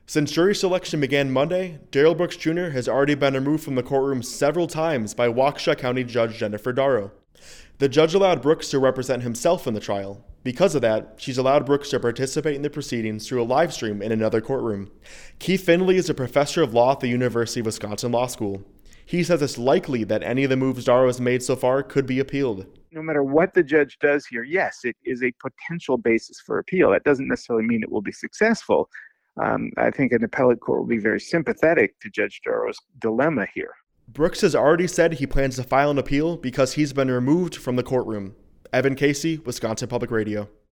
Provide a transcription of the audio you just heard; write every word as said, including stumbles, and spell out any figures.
Since jury selection began Monday, Darrell Brooks Junior has already been removed from the courtroom several times by Waukesha County Judge Jennifer Darrow. The judge allowed Brooks to represent himself in the trial. Because of that, she's allowed Brooks to participate in the proceedings through a live stream in another courtroom. Keith Finley is a professor of law at the University of Wisconsin Law School. He says it's likely that any of the moves Darrow has made so far could be appealed. No matter what the judge does here, yes, it is a potential basis for appeal. That doesn't necessarily mean it will be successful. Um, I think an appellate court will be very sympathetic to Judge Darrow's dilemma here. Brooks has already said he plans to file an appeal because he's been removed from the courtroom. Evan Casey, Wisconsin Public Radio.